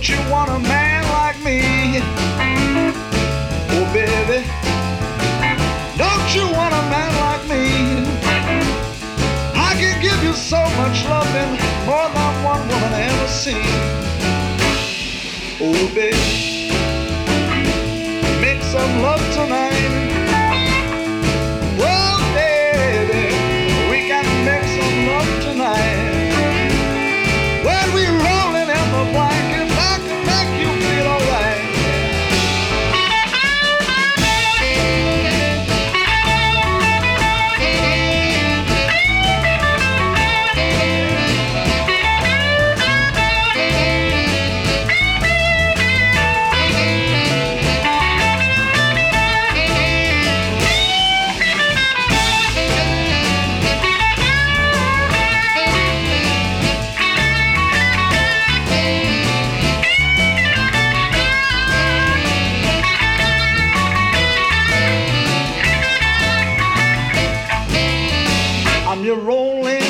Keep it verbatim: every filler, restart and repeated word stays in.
Don't you want a man like me? Oh, baby, don't you want a man like me? I can give you so much loving, more than one woman ever seen. Oh, baby, make some love tonight. Well, baby, we can make some love tonight. When we rolling in the blanket, I can make you feel alright. I'm your rolling